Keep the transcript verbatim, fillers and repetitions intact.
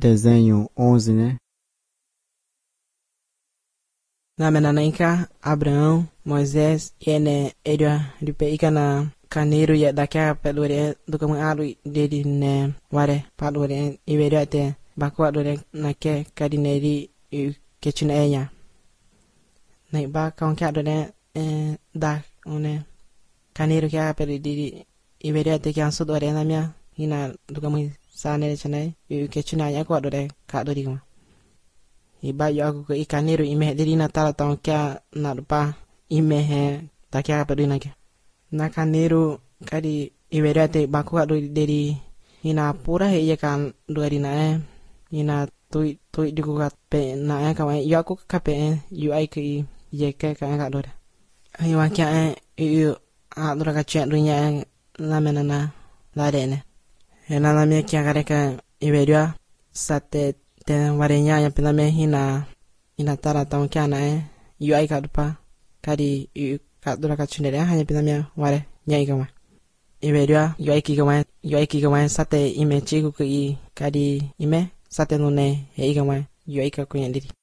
desenho onze, né? Na menanaika Abraão, Moisés, ene edwa ripe ikana kaneru ya dakya pelore dukamu alu dedi ne ware palore iwerate bakwa dore nake kadineri kechuna enya. Na ba kaun kya dore eh da one kaneru kya pelu dedi iwerate kya sudore namya hina dukamu sane chane kechuna ya kwa dore ka dori kuma. Iba yo aku ke ikanero ime diri na tala taon kya na lupa ime he ta kya padu na kya na kanero kadi iwerate baku ado diri ina pura he ye kan duari na e ina tui tui diku kat pe na e kawai yo aku ka pe yu ai ke ye ke ka ka dora ai wa kya e yu a dora ka chen dunya e na menana la dene he na na me kya kare ka iwerua sate ten warenya ya pename hina ina tara taon kya na e yu ai ka dupa kadi yu ka dora ka chinere hanya pename ware nyai kama iwerua yu ai ki kama yu ai ki kama sate ime chiku ki kadi ime sate no ne he kama yu ai ka kunya diri